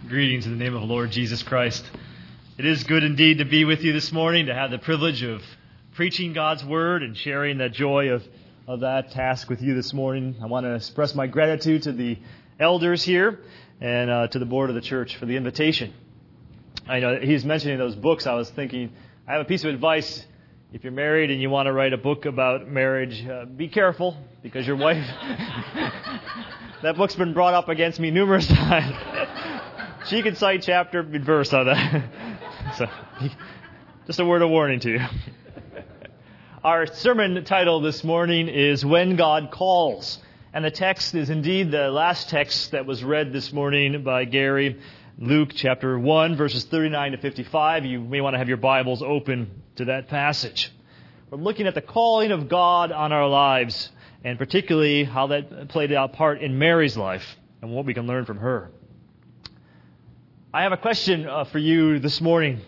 Greetings in the name of the Lord Jesus Christ. It is good indeed to be with you this morning, to have the privilege of preaching God's Word and sharing the joy of that task with you this morning. I want to express my gratitude to the elders here and to the board of the church for the invitation. I know he's mentioning those books. I was thinking, I have a piece of advice. If you're married and you want to write a book about marriage, be careful, because your wife... That book's been brought up against me numerous times. She can cite chapter and verse on that. So, just a word of warning to you. Our sermon title this morning is When God Calls. And the text is indeed the last text that was read this morning by Gary, Luke chapter 1, verses 39 to 55. You may want to have your Bibles open to that passage. We're looking at the calling of God on our lives, and particularly how that played out part in Mary's life and what we can learn from her. I have a question for you this morning.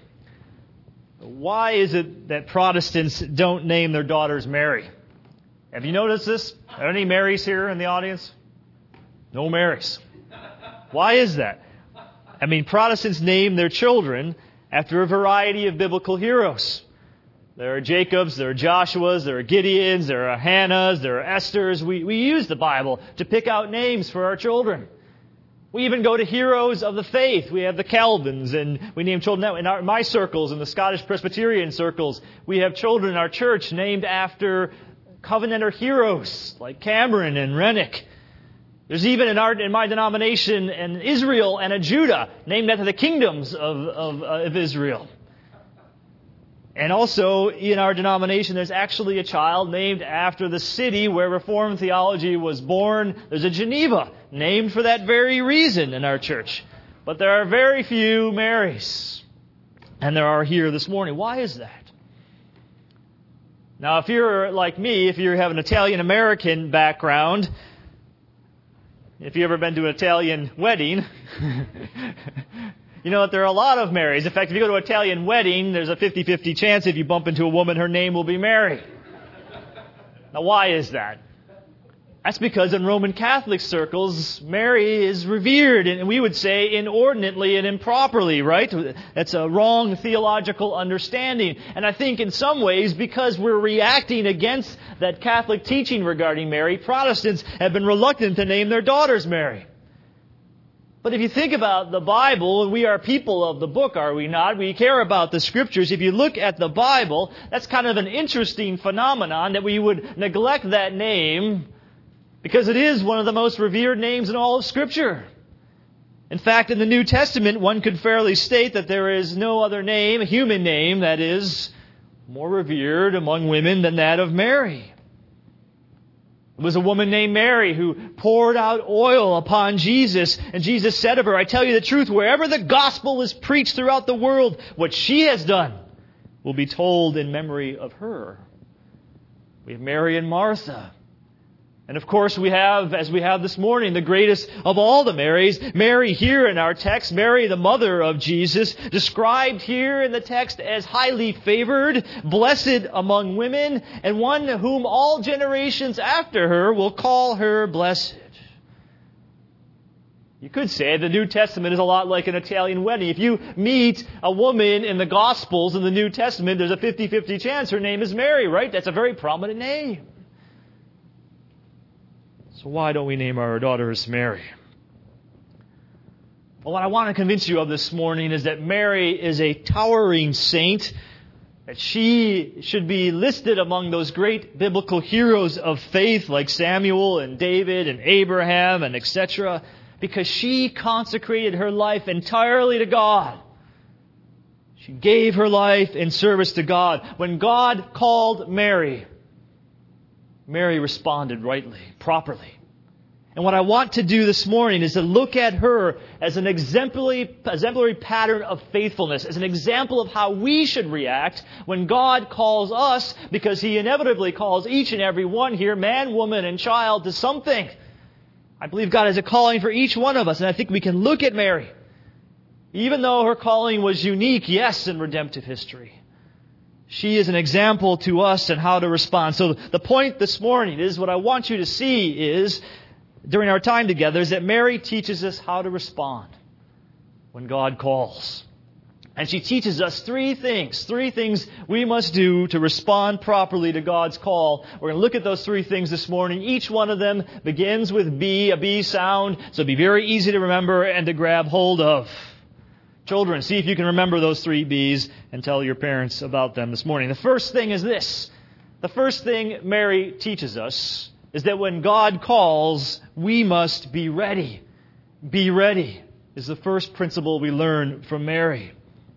Why is it that Protestants don't name their daughters Mary? Have you noticed this? Are there any Marys here in the audience? No Marys. Why is that? I mean, Protestants name their children after a variety of biblical heroes. There are Jacobs, there are Joshuas, there are Gideons, there are Hannahs, there are Esthers. We use the Bible to pick out names for our children. We even go to heroes of the faith. We have the Calvins, and we name children in my circles, in the Scottish Presbyterian circles. We have children in our church named after Covenanter heroes like Cameron and Rennick. There's even in my denomination an Israel and a Judah named after the kingdoms of Israel. And also, in our denomination, there's actually a child named after the city where Reformed theology was born. There's a Geneva, named for that very reason in our church. But there are very few Marys. And there are here this morning. Why is that? Now, if you're like me, if you have an Italian-American background, if you've ever been to an Italian wedding... You know that there are a lot of Marys. In fact, if you go to an Italian wedding, there's a 50-50 chance if you bump into a woman, her name will be Mary. Now, why is that? That's because in Roman Catholic circles, Mary is revered, and we would say inordinately and improperly, right? That's a wrong theological understanding. And I think in some ways, because we're reacting against that Catholic teaching regarding Mary, Protestants have been reluctant to name their daughters Mary. But if you think about the Bible, and we are people of the book, are we not? We care about the Scriptures. If you look at the Bible, that's kind of an interesting phenomenon that we would neglect that name because it is one of the most revered names in all of Scripture. In fact, in the New Testament, one could fairly state that there is no other name, a human name, that is more revered among women than that of Mary. It was a woman named Mary who poured out oil upon Jesus. And Jesus said of her, I tell you the truth, wherever the gospel is preached throughout the world, what she has done will be told in memory of her. We have Mary and Martha. And of course we have, as we have this morning, the greatest of all the Marys, Mary here in our text, Mary the mother of Jesus, described here in the text as highly favored, blessed among women, and one whom all generations after her will call her blessed. You could say the New Testament is a lot like an Italian wedding. If you meet a woman in the Gospels in the New Testament, there's a 50-50 chance her name is Mary, right? That's a very prominent name. So why don't we name our daughters Mary? Well, what I want to convince you of this morning is that Mary is a towering saint, that she should be listed among those great biblical heroes of faith like Samuel and David and Abraham and etc., because she consecrated her life entirely to God. She gave her life in service to God. When God called Mary, Mary responded rightly, properly. And what I want to do this morning is to look at her as an exemplary pattern of faithfulness, as an example of how we should react when God calls us, because He inevitably calls each and every one here, man, woman, and child, to something. I believe God has a calling for each one of us, and I think we can look at Mary. Even though her calling was unique, yes, in redemptive history, she is an example to us in how to respond. So the point this morning is, what I want you to see is, during our time together, is that Mary teaches us how to respond. when God calls. And she teaches us three things we must do to respond properly to God's call. We're going to look at those three things this morning. Each one of them begins with B, a B sound, so it'll be very easy to remember and to grab hold of. Children, see if you can remember those three B's and tell your parents about them this morning. The first thing is this. The first thing Mary teaches us is that when God calls, we must be ready. Be ready is the first principle we learn from Mary.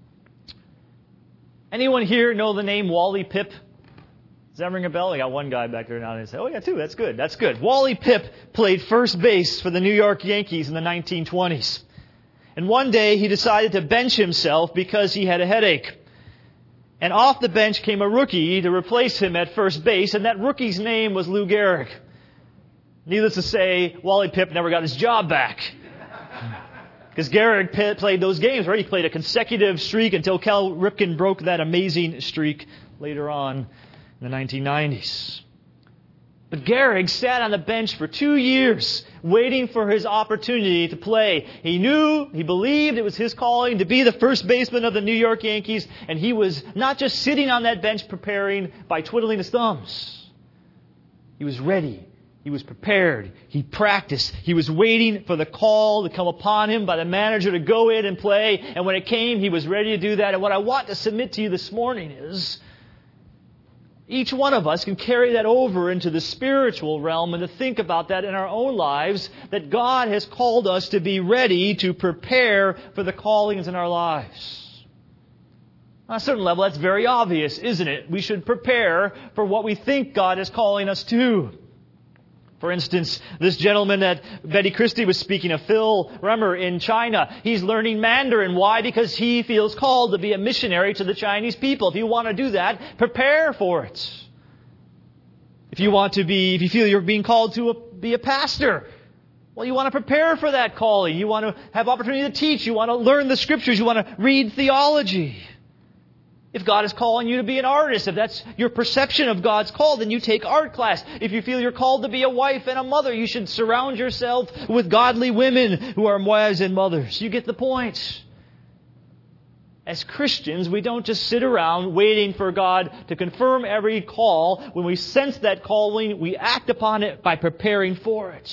Anyone here know the name Wally Pipp? Does that ring a bell? I got one guy back there now and say, oh yeah, two. That's good. That's good. Wally Pipp played first base for the New York Yankees in the 1920s. And one day he decided to bench himself because he had a headache. And off the bench came a rookie to replace him at first base, and that rookie's name was Lou Gehrig. Needless to say, Wally Pipp never got his job back. Because Gehrig played those games, right? He played a consecutive streak until Cal Ripken broke that amazing streak later on in the 1990s. But Gehrig sat on the bench for 2 years, waiting for his opportunity to play. He believed it was his calling to be the first baseman of the New York Yankees, and he was not just sitting on that bench preparing by twiddling his thumbs. He was ready. He was prepared. He practiced. He was waiting for the call to come upon him by the manager to go in and play. And when it came, he was ready to do that. And what I want to submit to you this morning is each one of us can carry that over into the spiritual realm and to think about that in our own lives, that God has called us to be ready to prepare for the callings in our lives. On a certain level, that's very obvious, isn't it? We should prepare for what we think God is calling us to. For instance, this gentleman that Betty Christie was speaking of, Phil Remmer in China, he's learning Mandarin. Why? Because he feels called to be a missionary to the Chinese people. If you want to do that, prepare for it. If you feel you're being called to be a pastor, well, you want to prepare for that calling. You want to have opportunity to teach. You want to learn the Scriptures. You want to read theology. If God is calling you to be an artist, if that's your perception of God's call, then you take art class. If you feel you're called to be a wife and a mother, you should surround yourself with godly women who are wives and mothers. You get the point. As Christians, we don't just sit around waiting for God to confirm every call. When we sense that calling, we act upon it by preparing for it.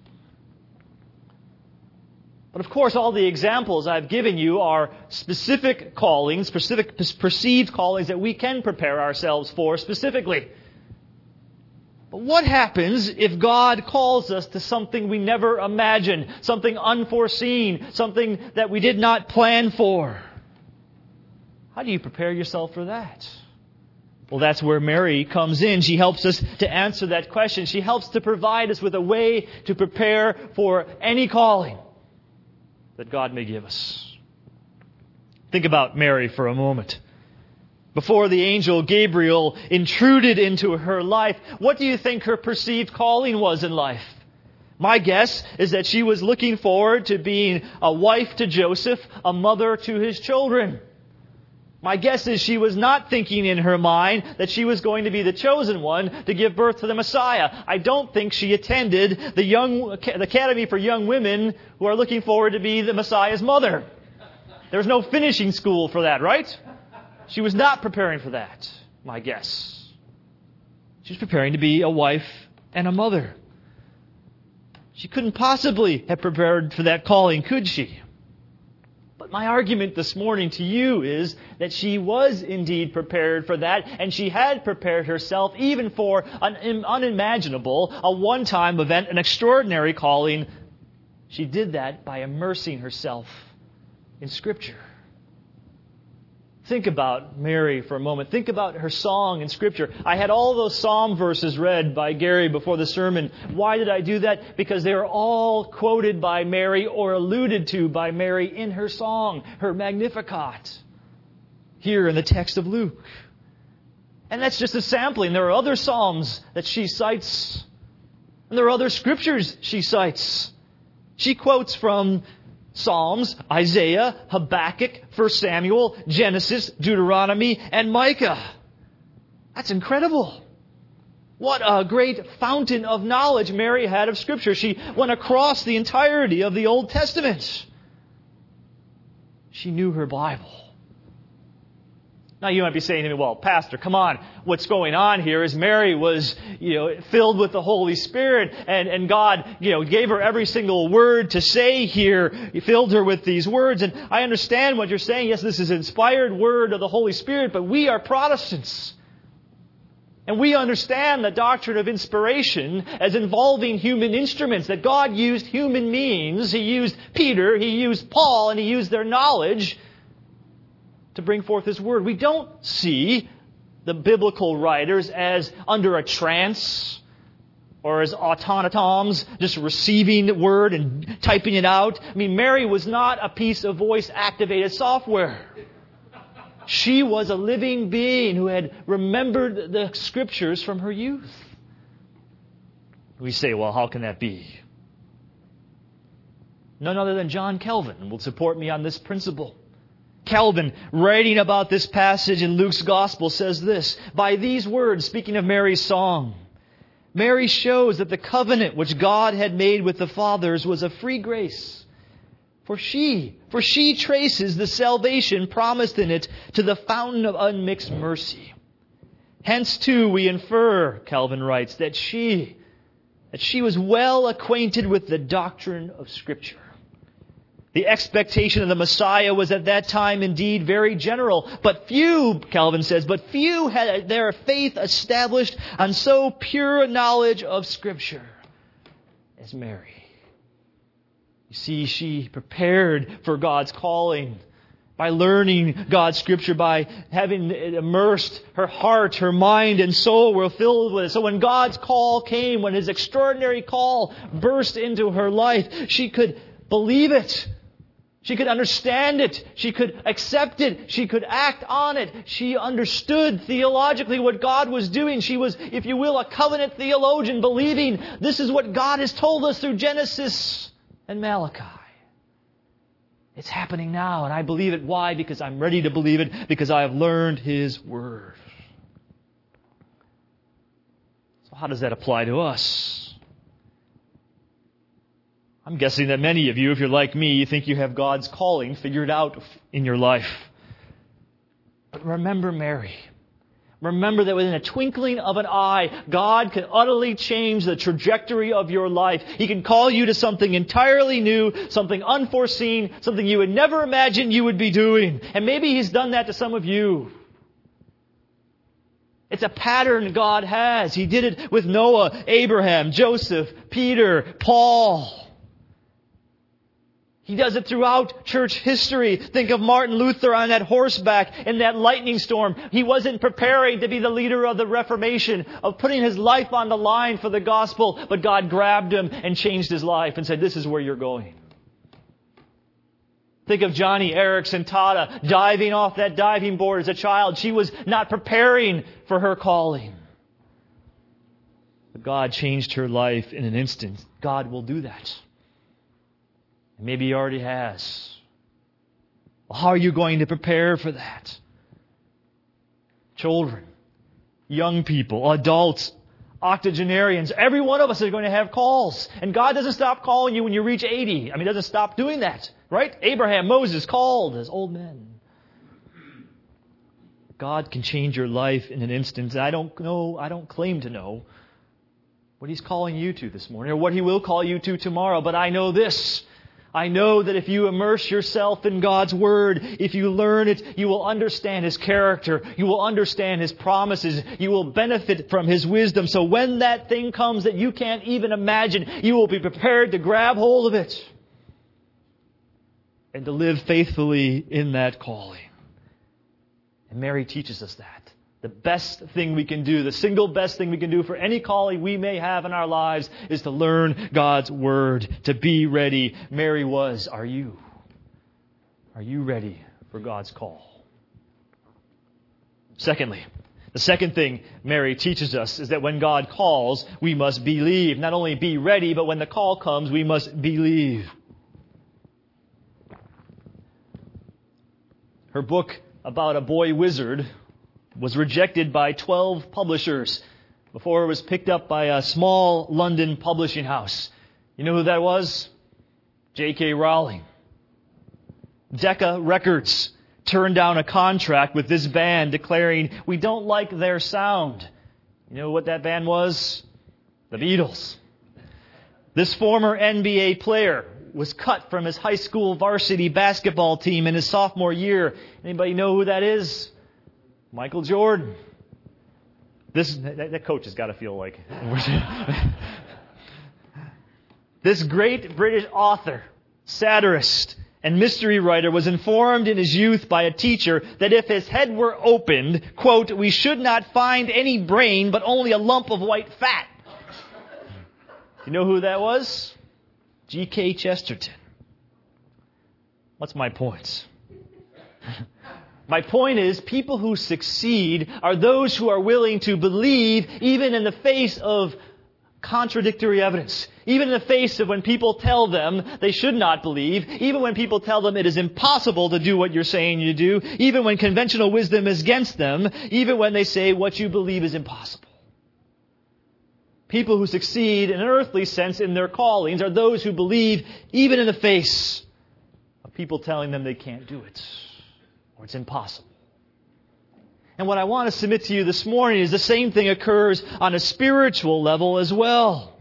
But of course, all the examples I've given you are specific callings, specific perceived callings that we can prepare ourselves for specifically. But what happens if God calls us to something we never imagined, something unforeseen, something that we did not plan for? How do you prepare yourself for that? Well, that's where Mary comes in. She helps us to answer that question. She helps to provide us with a way to prepare for any calling that God may give us. Think about Mary for a moment. Before the angel Gabriel intruded into her life, what do you think her perceived calling was in life? My guess is that she was looking forward to being a wife to Joseph, a mother to his children. My guess is she was not thinking in her mind that she was going to be the chosen one to give birth to the Messiah. I don't think she attended the Academy for Young Women who are looking forward to be the Messiah's mother. There's no finishing school for that, right? She was not preparing for that, my guess. She was preparing to be a wife and a mother. She couldn't possibly have prepared for that calling, could she? But my argument this morning to you is that she was indeed prepared for that, and she had prepared herself even for an unimaginable, a one-time event, an extraordinary calling. She did that by immersing herself in Scripture. Think about Mary for a moment. Think about her song in Scripture. I had all those Psalm verses read by Gary before the sermon. Why did I do that? Because they are all quoted by Mary or alluded to by Mary in her song, her Magnificat, here in the text of Luke. And that's just a sampling. There are other Psalms that she cites. And there are other Scriptures she cites. She quotes from Psalms, Isaiah, Habakkuk, 1 Samuel, Genesis, Deuteronomy, and Micah. That's incredible. What a great fountain of knowledge Mary had of Scripture. She went across the entirety of the Old Testament. She knew her Bible. Now you might be saying to me, well, Pastor, come on. What's going on here is Mary was, filled with the Holy Spirit and God, gave her every single word to say here. He filled her with these words. And I understand what you're saying. Yes, this is an inspired word of the Holy Spirit, but we are Protestants. And we understand the doctrine of inspiration as involving human instruments, that God used human means. He used Peter, He used Paul, and He used their knowledge to bring forth His Word. We don't see the biblical writers as under a trance or as automatons just receiving the Word and typing it out. I mean, Mary was not a piece of voice-activated software. She was a living being who had remembered the Scriptures from her youth. We say, well, how can that be? None other than John Calvin will support me on this principle. Calvin, writing about this passage in Luke's Gospel, says this: by these words, speaking of Mary's song, Mary shows that the covenant which God had made with the fathers was a free grace. For she traces the salvation promised in it to the fountain of unmixed mercy. Hence, too, we infer, Calvin writes, that she was well acquainted with the doctrine of Scripture. The expectation of the Messiah was at that time indeed very general, but few, Calvin says, had their faith established on so pure a knowledge of Scripture as Mary. You see, she prepared for God's calling by learning God's Scripture, by having it immersed. Her heart, her mind, and soul were filled with it. So when God's call came, when His extraordinary call burst into her life, she could believe it. She could understand it. She could accept it. She could act on it. She understood theologically what God was doing. She was, if you will, a covenant theologian, believing this is what God has told us through Genesis and Malachi. It's happening now, and I believe it. Why? Because I'm ready to believe it, because I have learned His Word. So how does that apply to us? I'm guessing that many of you, if you're like me, you think you have God's calling figured out in your life. But remember Mary. Remember that within a twinkling of an eye, God can utterly change the trajectory of your life. He can call you to something entirely new, something unforeseen, something you would never imagine you would be doing. And maybe He's done that to some of you. It's a pattern God has. He did it with Noah, Abraham, Joseph, Peter, Paul. He does it throughout church history. Think of Martin Luther on that horseback in that lightning storm. He wasn't preparing to be the leader of the Reformation, of putting his life on the line for the gospel, but God grabbed him and changed his life and said, this is where you're going. Think of Johnny Erickson Tada diving off that diving board as a child. She was not preparing for her calling. But God changed her life in an instant. God will do that. Maybe He already has. Well, how are you going to prepare for that? Children, young people, adults, octogenarians, every one of us is going to have calls. And God doesn't stop calling you when you reach 80. He doesn't stop doing that. Right? Abraham, Moses called as old men. God can change your life in an instant. I don't claim to know what He's calling you to this morning or what He will call you to tomorrow. But I know this. I know that if you immerse yourself in God's Word, if you learn it, you will understand His character. You will understand His promises. You will benefit from His wisdom. So when that thing comes that you can't even imagine, you will be prepared to grab hold of it and to live faithfully in that calling. And Mary teaches us that. The best thing we can do, the single best thing we can do for any calling we may have in our lives is to learn God's Word, to be ready. Mary was. Are you? Are you ready for God's call? Secondly, the second thing Mary teaches us is that when God calls, we must believe. Not only be ready, but when the call comes, we must believe. Her book about a boy wizard was rejected by 12 publishers before it was picked up by a small London publishing house. You know who that was? J.K. Rowling. Decca Records turned down a contract with this band declaring, "We don't like their sound." You know what that band was? The Beatles. This former NBA player was cut from his high school varsity basketball team in his sophomore year. Anybody know who that is? Michael Jordan. That coach has got to feel like... This great British author, satirist, and mystery writer was informed in his youth by a teacher that if his head were opened, quote, "we should not find any brain but only a lump of white fat." You know who that was? G.K. Chesterton. What's my point? My point is, people who succeed are those who are willing to believe even in the face of contradictory evidence. Even in the face of when people tell them they should not believe. Even when people tell them it is impossible to do what you're saying you do. Even when conventional wisdom is against them. Even when they say what you believe is impossible. People who succeed in an earthly sense in their callings are those who believe even in the face of people telling them they can't do it. Or it's impossible. And what I want to submit to you this morning is the same thing occurs on a spiritual level as well.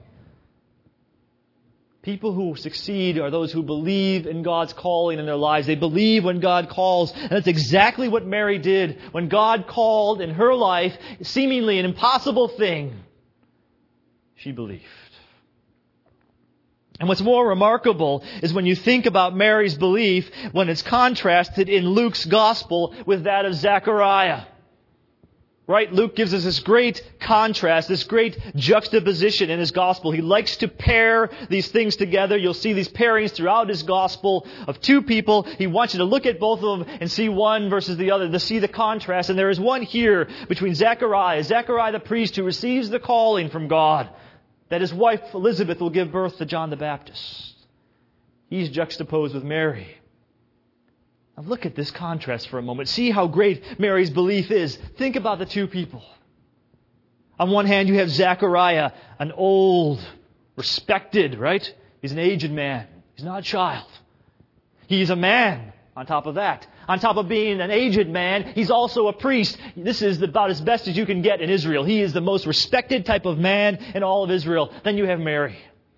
People who succeed are those who believe in God's calling in their lives. They believe when God calls. And that's exactly what Mary did. When God called in her life, seemingly an impossible thing, she believed. And what's more remarkable is when you think about Mary's belief when it's contrasted in Luke's gospel with that of Zechariah. Right? Luke gives us this great contrast, this great juxtaposition in his gospel. He likes to pair these things together. You'll see these pairings throughout his gospel of two people. He wants you to look at both of them and see one versus the other, to see the contrast. And there is one here between Zechariah the priest who receives the calling from God, that his wife Elizabeth will give birth to John the Baptist. He's juxtaposed with Mary. Now look at this contrast for a moment. See how great Mary's belief is. Think about the two people. On one hand, you have Zechariah, an old, respected, right? He's an aged man. He's not a child. He's a man on top of that. On top of being an aged man, he's also a priest. This is about as best as you can get in Israel. He is the most respected type of man in all of Israel. Then you have Mary.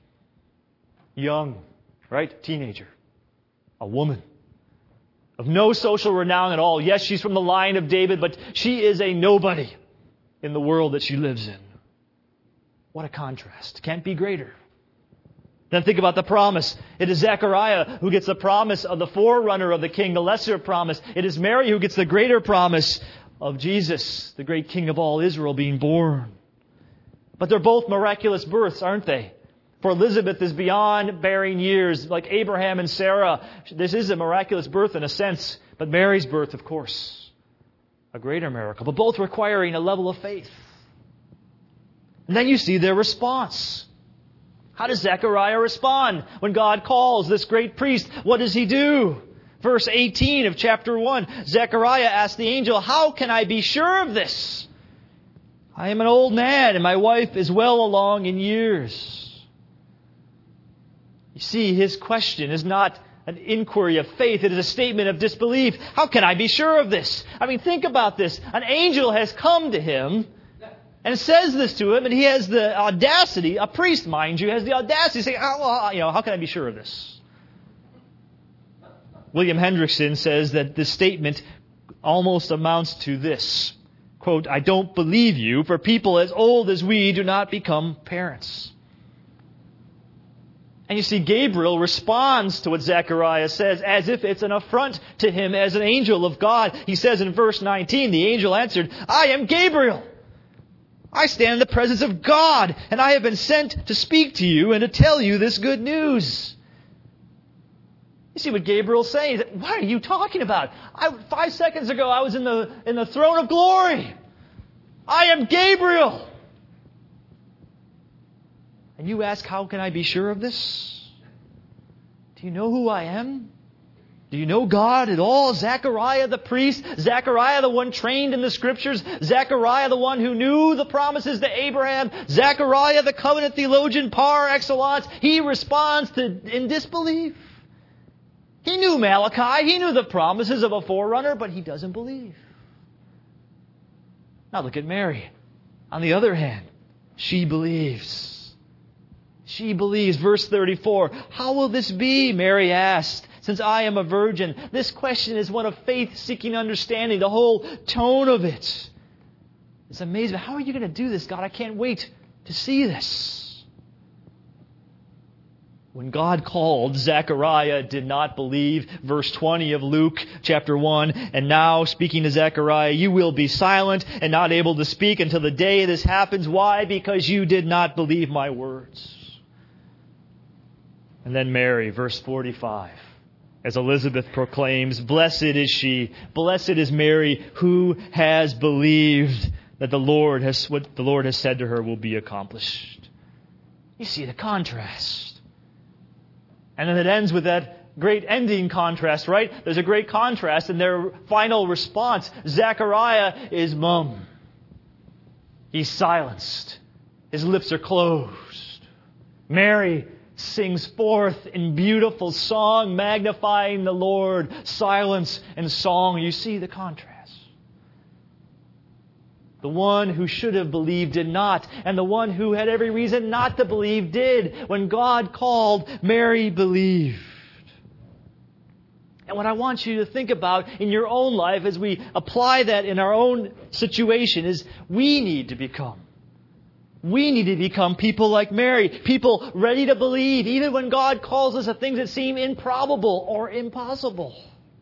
Young, right? Teenager. A woman. Of no social renown at all. Yes, she's from the line of David, but she is a nobody in the world that she lives in. What a contrast. Can't be greater. Then think about the promise. It is Zechariah who gets the promise of the forerunner of the king, the lesser promise. It is Mary who gets the greater promise of Jesus, the great King of all Israel, being born. But they're both miraculous births, aren't they? For Elizabeth is beyond bearing years, like Abraham and Sarah. This is a miraculous birth in a sense. But Mary's birth, of course, a greater miracle. But both requiring a level of faith. And then you see their response. How does Zechariah respond when God calls this great priest? What does he do? Verse 18 of chapter 1. Zechariah asked the angel, "How can I be sure of this? I am an old man and my wife is well along in years." You see, his question is not an inquiry of faith. It is a statement of disbelief. How can I be sure of this? I mean, think about this. An angel has come to him and says this to him, and he has the audacity, a priest, mind you, has the audacity to say, how can I be sure of this? William Hendrickson says that this statement almost amounts to this. Quote, "I don't believe you, for people as old as we do not become parents." And you see, Gabriel responds to what Zechariah says as if it's an affront to him as an angel of God. He says in verse 19, the angel answered, "I am Gabriel. I stand in the presence of God, and I have been sent to speak to you and to tell you this good news." You see what Gabriel's saying? What are you talking about? 5 seconds ago, I was in the throne of glory. I am Gabriel. And you ask, how can I be sure of this? Do you know who I am? Do you know God at all? Zechariah the priest, Zechariah the one trained in the Scriptures, Zechariah the one who knew the promises to Abraham, Zechariah the covenant theologian par excellence, he responds in disbelief. He knew Malachi. He knew the promises of a forerunner, but he doesn't believe. Now look at Mary. On the other hand, she believes. She believes. Verse 34, "How will this be?" Mary asked, "since I am a virgin?" This question is one of faith-seeking understanding. The whole tone of it is amazing. How are you going to do this, God? I can't wait to see this. When God called, Zechariah did not believe. Verse 20 of Luke chapter 1, "And now, speaking to Zechariah, you will be silent and not able to speak until the day this happens." Why? Because you did not believe my words. And then Mary, verse 45, as Elizabeth proclaims, "Blessed is she, blessed is Mary, who has believed that what the Lord has said to her will be accomplished." You see the contrast. And then it ends with that great ending contrast, right? There's a great contrast in their final response. Zechariah is mum. He's silenced. His lips are closed. Mary sings forth in beautiful song, magnifying the Lord. Silence and song. You see the contrast. The one who should have believed did not, and the one who had every reason not to believe did. When God called, Mary believed. And what I want you to think about in your own life as we apply that in our own situation is we need to become people like Mary, people ready to believe, even when God calls us to things that seem improbable or impossible.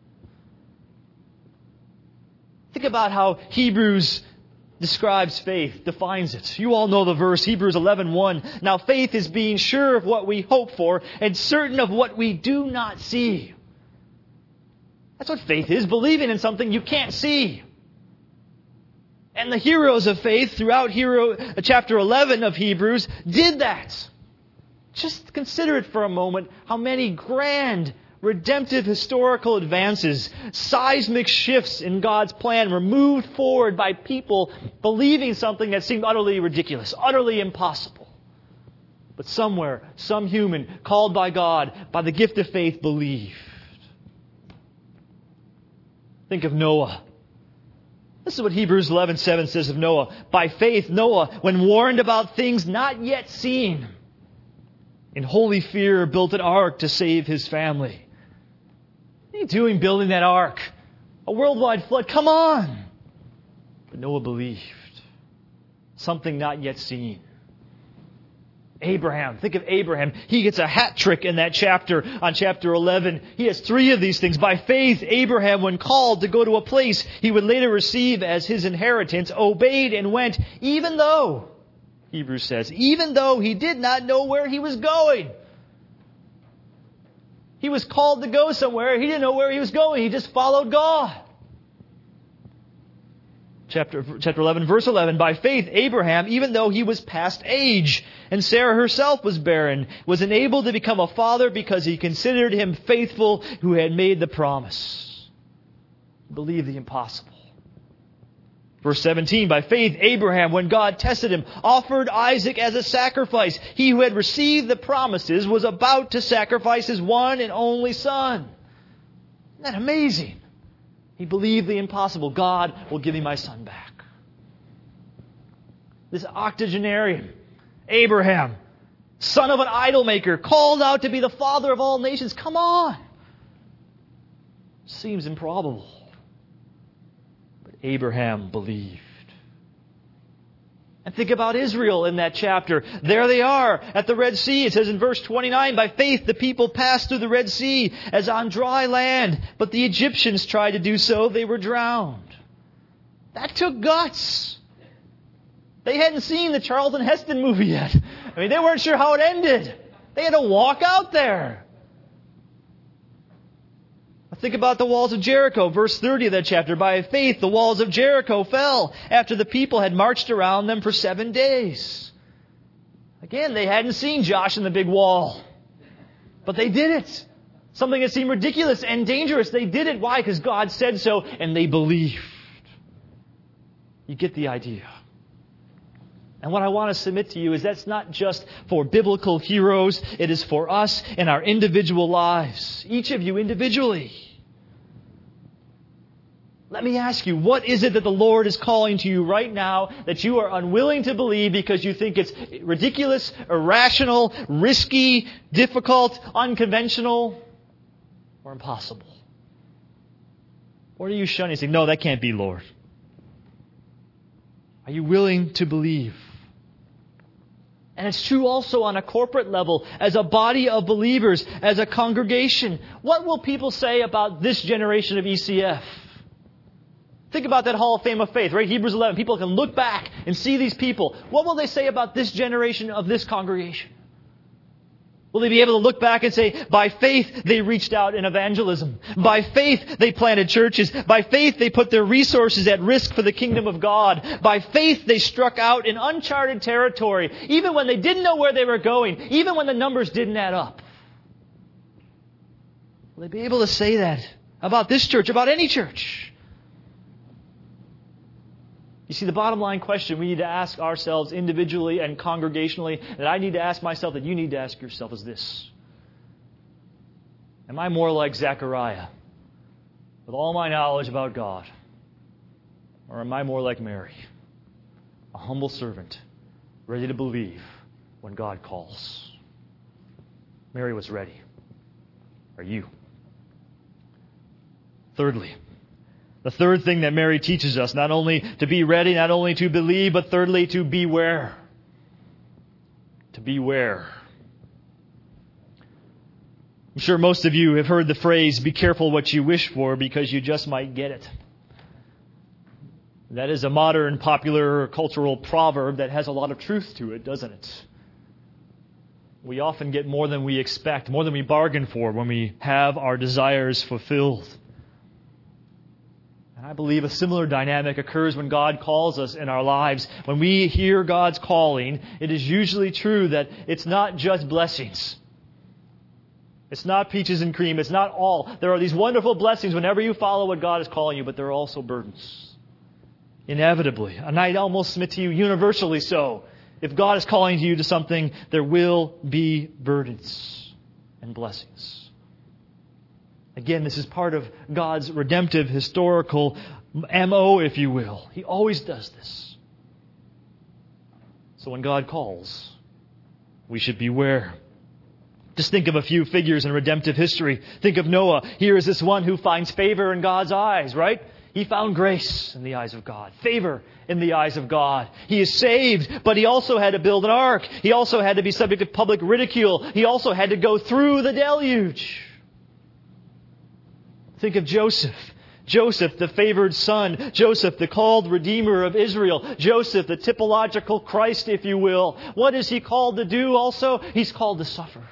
Think about how Hebrews describes faith, defines it. You all know the verse, Hebrews 11:1. "Now faith is being sure of what we hope for and certain of what we do not see." That's what faith is, believing in something you can't see. And the heroes of faith throughout chapter 11 of Hebrews did that. Just consider it for a moment, how many grand redemptive historical advances, seismic shifts in God's plan were moved forward by people believing something that seemed utterly ridiculous, utterly impossible. But somewhere, some human called by God, by the gift of faith, believed. Think of Noah. This is what Hebrews 11:7 says of Noah. "By faith, Noah, when warned about things not yet seen, in holy fear built an ark to save his family." What are you doing building that ark? A worldwide flood, come on! But Noah believed. Something not yet seen. Abraham, think of Abraham. He gets a hat trick in that chapter, on chapter 11. He has 3 of these things. By faith, Abraham, when called to go to a place he would later receive as his inheritance, obeyed and went, even though, Hebrews says, even though he did not know where he was going. He was called to go somewhere. He didn't know where he was going. He just followed God. Chapter 11, verse 11. "By faith, Abraham, even though he was past age, and Sarah herself was barren, was enabled to become a father because he considered him faithful who had made the promise." He believed the impossible. Verse 17, "By faith, Abraham, when God tested him, offered Isaac as a sacrifice. He who had received the promises was about to sacrifice his one and only son." Isn't that amazing? He believed the impossible. God will give me my son back. This octogenarian, Abraham, son of an idol maker, called out to be the father of all nations. Come on! Seems improbable. Abraham believed. And think about Israel in that chapter. There they are at the Red Sea. It says in verse 29, "By faith the people passed through the Red Sea as on dry land, but the Egyptians tried to do so. They were drowned." That took guts. They hadn't seen the Charlton Heston movie yet. I mean, they weren't sure how it ended. They had to walk out there. Think about the walls of Jericho, verse 30 of that chapter. "By faith, the walls of Jericho fell after the people had marched around them for 7 days." Again, they hadn't seen Josh and the big wall. But they did it. Something that seemed ridiculous and dangerous. They did it. Why? Because God said so, and they believed. You get the idea. And what I want to submit to you is that's not just for biblical heroes. It is for us in our individual lives. Each of you individually. Let me ask you, what is it that the Lord is calling to you right now that you are unwilling to believe because you think it's ridiculous, irrational, risky, difficult, unconventional, or impossible? What are you shunning? Saying, no, that can't be, Lord. Are you willing to believe? And it's true also on a corporate level, as a body of believers, as a congregation. What will people say about this generation of ECF? Think about that Hall of Fame of Faith, right? Hebrews 11. People can look back and see these people. What will they say about this generation of this congregation? Will they be able to look back and say, by faith they reached out in evangelism. By faith they planted churches. By faith they put their resources at risk for the kingdom of God. By faith they struck out in uncharted territory, even when they didn't know where they were going, even when the numbers didn't add up. Will they be able to say that about this church, about any church? You see, the bottom line question we need to ask ourselves individually and congregationally, that I need to ask myself, that you need to ask yourself, is this: am I more like Zechariah with all my knowledge about God? Or am I more like Mary, a humble servant, ready to believe when God calls? Mary was ready. Are you? Thirdly, the third thing that Mary teaches us, not only to be ready, not only to believe, but thirdly, to beware. To beware. I'm sure most of you have heard the phrase, be careful what you wish for because you just might get it. That is a modern, popular, cultural proverb that has a lot of truth to it, doesn't it? We often get more than we expect, more than we bargain for when we have our desires fulfilled. I believe a similar dynamic occurs when God calls us in our lives. When we hear God's calling, it is usually true that it's not just blessings. It's not peaches and cream. It's not all. There are these wonderful blessings whenever you follow what God is calling you, but there are also burdens. Inevitably. And I almost submit to you, universally so. If God is calling you to something, there will be burdens and blessings. Again, this is part of God's redemptive, historical MO, if you will. He always does this. So when God calls, we should beware. Just think of a few figures in redemptive history. Think of Noah. Here is this one who finds favor in God's eyes, right? He found grace in the eyes of God. Favor in the eyes of God. He is saved, but he also had to build an ark. He also had to be subject to public ridicule. He also had to go through the deluge. Think of Joseph. Joseph, the favored son. Joseph, the called Redeemer of Israel. Joseph, the typological Christ, if you will. What is he called to do also? He's called to suffer.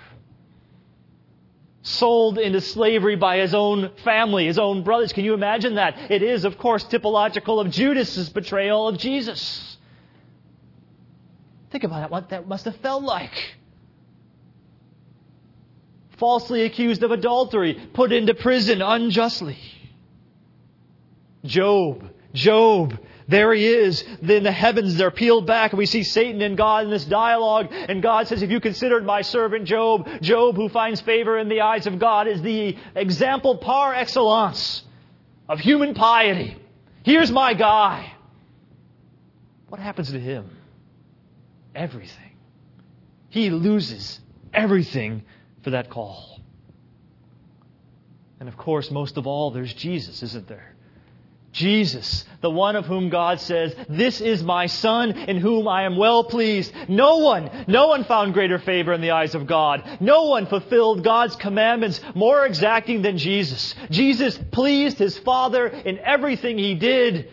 Sold into slavery by his own family, his own brothers. Can you imagine that? It is, of course, typological of Judas' betrayal of Jesus. Think about what that must have felt like. Falsely accused of adultery, put into prison unjustly. Job, there he is. Then the heavens are peeled back and we see Satan and God in this dialogue. And God says, if you considered my servant Job, who finds favor in the eyes of God, is the example par excellence of human piety. Here's my guy. What happens to him? Everything. He loses everything for that call. And of course, most of all, there's Jesus, isn't there? Jesus, the one of whom God says, this is my Son in whom I am well pleased. No one found greater favor in the eyes of God. No one fulfilled God's commandments more exacting than Jesus. Jesus pleased His Father in everything He did.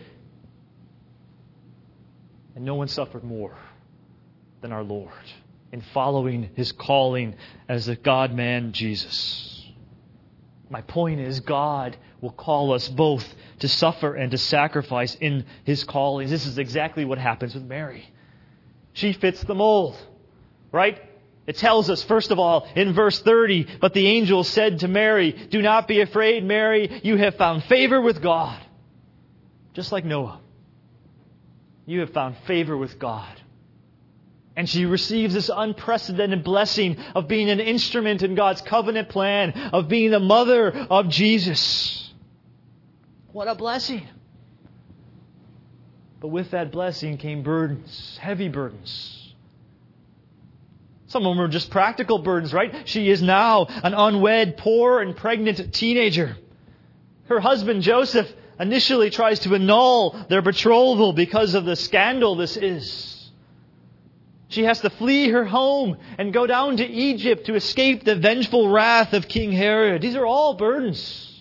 And no one suffered more than our Lord in following His calling as the God-man Jesus. My point is, God will call us both to suffer and to sacrifice in His callings. This is exactly what happens with Mary. She fits the mold, right? It tells us, first of all, in verse 30, but the angel said to Mary, do not be afraid, Mary, you have found favor with God. Just like Noah. You have found favor with God. And she receives this unprecedented blessing of being an instrument in God's covenant plan, of being the mother of Jesus. What a blessing. But with that blessing came burdens, heavy burdens. Some of them are just practical burdens, right? She is now an unwed, poor, and pregnant teenager. Her husband, Joseph, initially tries to annul their betrothal because of the scandal this is. She has to flee her home and go down to Egypt to escape the vengeful wrath of King Herod. These are all burdens.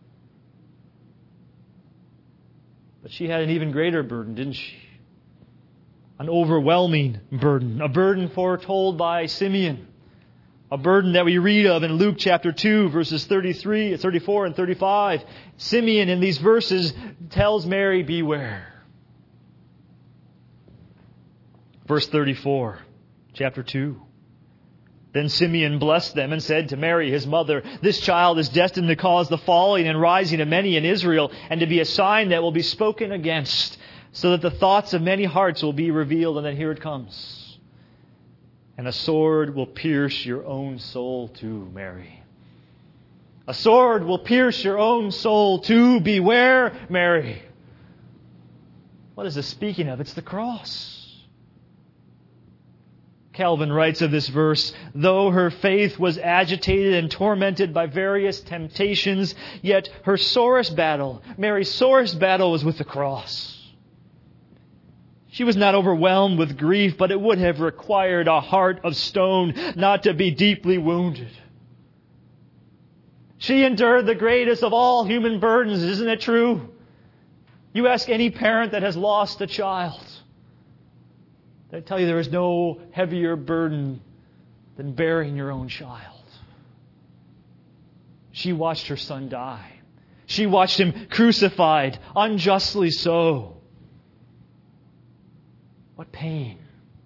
But she had an even greater burden, didn't she? An overwhelming burden. A burden foretold by Simeon. A burden that we read of in Luke chapter 2, verses 34 and 35. Simeon in these verses tells Mary, beware. Verse 34, chapter 2. Then Simeon blessed them and said to Mary, his mother, this child is destined to cause the falling and rising of many in Israel, and to be a sign that will be spoken against, so that the thoughts of many hearts will be revealed. And then here it comes. And a sword will pierce your own soul too, Mary. A sword will pierce your own soul too. Beware, Mary. What is this speaking of? It's the cross. Calvin writes of this verse, though her faith was agitated and tormented by various temptations, yet her sorest battle, Mary's sorest battle, was with the cross. She was not overwhelmed with grief, but it would have required a heart of stone not to be deeply wounded. She endured the greatest of all human burdens, isn't it true? You ask any parent that has lost a child. I tell you, there is no heavier burden than bearing your own child. She watched her son die. She watched him crucified, unjustly so. What pain.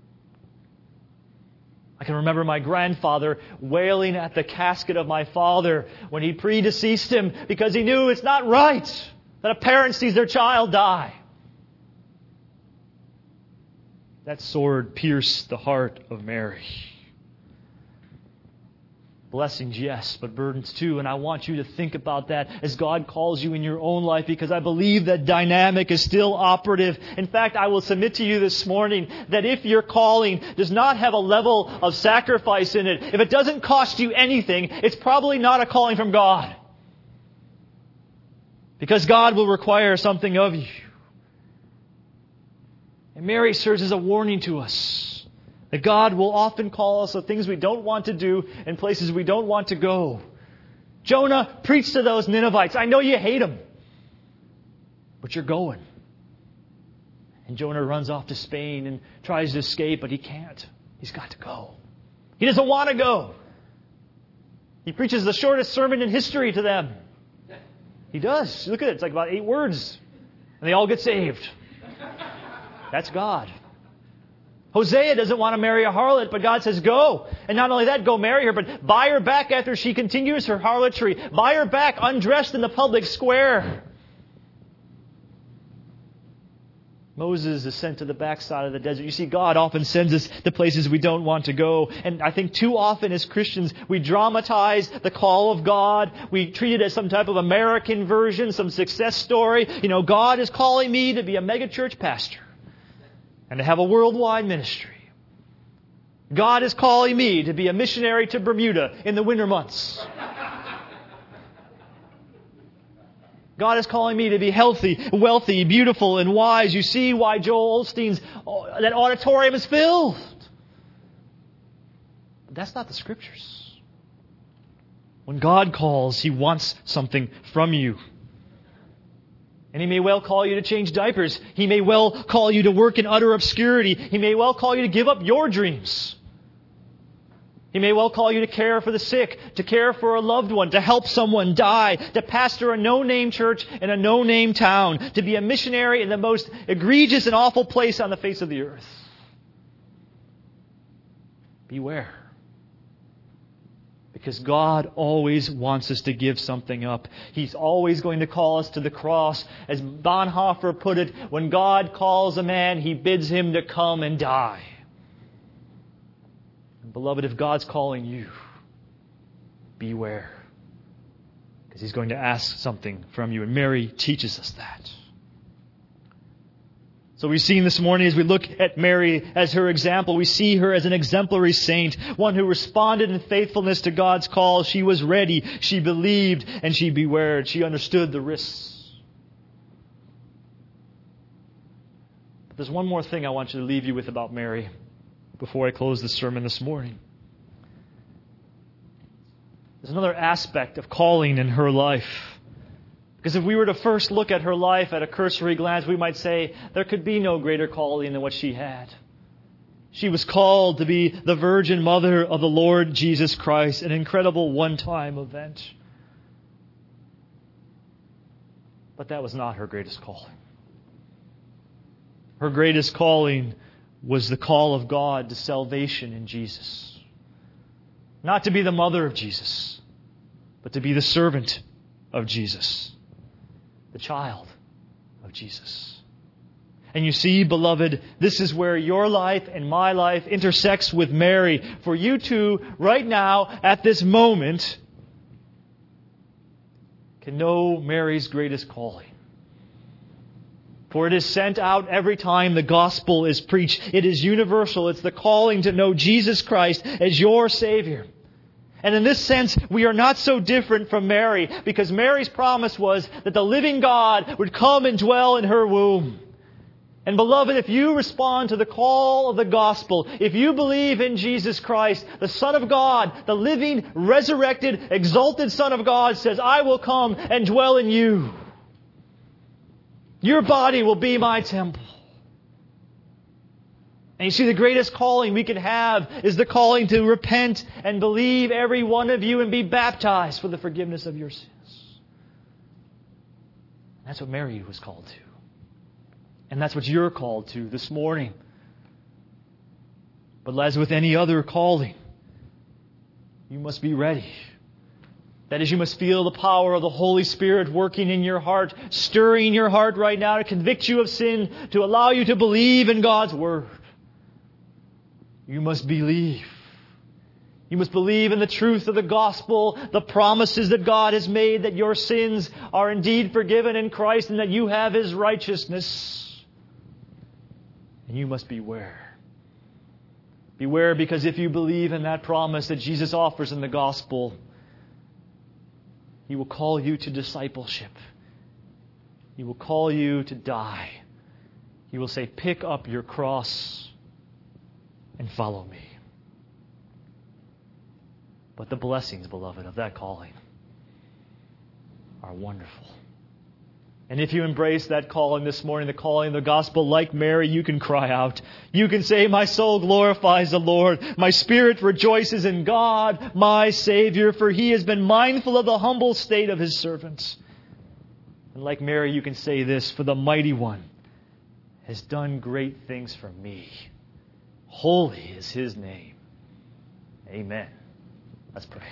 I can remember my grandfather wailing at the casket of my father when he predeceased him because he knew it's not right that a parent sees their child die. That sword pierced the heart of Mary. Blessings, yes, but burdens too. And I want you to think about that as God calls you in your own life, because I believe that dynamic is still operative. In fact, I will submit to you this morning that if your calling does not have a level of sacrifice in it, if it doesn't cost you anything, it's probably not a calling from God. Because God will require something of you. And Mary serves as a warning to us that God will often call us to things we don't want to do and places we don't want to go. Jonah preached to those Ninevites. I know you hate them, but you're going. And Jonah runs off to Spain and tries to escape, but he can't. He's got to go. He doesn't want to go. He preaches the shortest sermon in history to them. He does. Look at it. It's like about 8 words. And they all get saved. That's God. Hosea doesn't want to marry a harlot, but God says, go. And not only that, go marry her, but buy her back after she continues her harlotry. Buy her back undressed in the public square. Moses is sent to the backside of the desert. You see, God often sends us to places we don't want to go. And I think too often as Christians, we dramatize the call of God. We treat it as some type of American version, some success story. You know, God is calling me to be a megachurch pastor and to have a worldwide ministry. God is calling me to be a missionary to Bermuda in the winter months. God is calling me to be healthy, wealthy, beautiful, and wise. You see why Joel Osteen's that auditorium is filled. But that's not the Scriptures. When God calls, He wants something from you. And He may well call you to change diapers. He may well call you to work in utter obscurity. He may well call you to give up your dreams. He may well call you to care for the sick, to care for a loved one, to help someone die, to pastor a no-name church in a no-name town, to be a missionary in the most egregious and awful place on the face of the earth. Beware. Because God always wants us to give something up. He's always going to call us to the cross. As Bonhoeffer put it, when God calls a man, He bids him to come and die. And beloved, if God's calling you, beware. Because He's going to ask something from you. And Mary teaches us that. So we've seen this morning, as we look at Mary as her example, we see her as an exemplary saint, one who responded in faithfulness to God's call. She was ready, she believed, and she bewared. She understood the risks. But there's one more thing I want you to leave you with about Mary before I close the sermon this morning. There's another aspect of calling in her life. Because if we were to first look at her life at a cursory glance, we might say there could be no greater calling than what she had. She was called to be the Virgin Mother of the Lord Jesus Christ, an incredible one-time event. But that was not her greatest calling. Her greatest calling was the call of God to salvation in Jesus. Not to be the mother of Jesus, but to be the servant of Jesus. The child of Jesus. And you see, beloved, this is where your life and my life intersects with Mary. For you too, right now, at this moment, can know Mary's greatest calling. For it is sent out every time the gospel is preached. It is universal. It's the calling to know Jesus Christ as your Savior. And in this sense, we are not so different from Mary, because Mary's promise was that the living God would come and dwell in her womb. And beloved, if you respond to the call of the gospel, if you believe in Jesus Christ, the Son of God, the living, resurrected, exalted Son of God says, I will come and dwell in you. Your body will be my temple. And you see, the greatest calling we can have is the calling to repent and believe, every one of you, and be baptized for the forgiveness of your sins. That's what Mary was called to. And that's what you're called to this morning. But as with any other calling, you must be ready. That is, you must feel the power of the Holy Spirit working in your heart, stirring your heart right now to convict you of sin, to allow you to believe in God's Word. You must believe. You must believe in the truth of the gospel, the promises that God has made, that your sins are indeed forgiven in Christ and that you have His righteousness. And you must beware. Beware, because if you believe in that promise that Jesus offers in the gospel, He will call you to discipleship. He will call you to die. He will say, pick up your cross and follow me. But the blessings, beloved, of that calling are wonderful. And if you embrace that calling this morning, the calling of the gospel, like Mary, you can cry out. You can say, my soul glorifies the Lord. My spirit rejoices in God, my Savior, for He has been mindful of the humble state of His servants. And like Mary, you can say this, for the Mighty One has done great things for me. Holy is His name. Amen. Let's pray.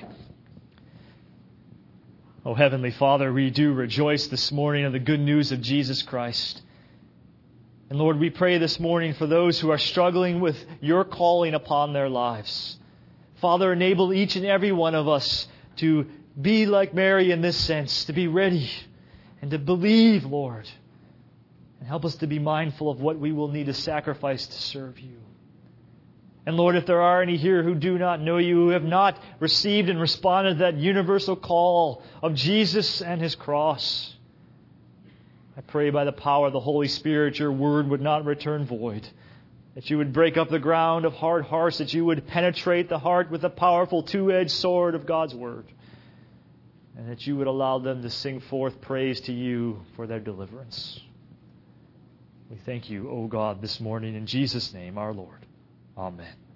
Oh, Heavenly Father, we do rejoice this morning of the good news of Jesus Christ. And Lord, we pray this morning for those who are struggling with your calling upon their lives. Father, enable each and every one of us to be like Mary in this sense, to be ready and to believe, Lord. And help us to be mindful of what we will need to sacrifice to serve you. And Lord, if there are any here who do not know you, who have not received and responded to that universal call of Jesus and His cross, I pray by the power of the Holy Spirit, your word would not return void. That you would break up the ground of hard hearts, that you would penetrate the heart with the powerful two-edged sword of God's word. And that you would allow them to sing forth praise to you for their deliverance. We thank you, O God, this morning in Jesus' name, our Lord. Amen.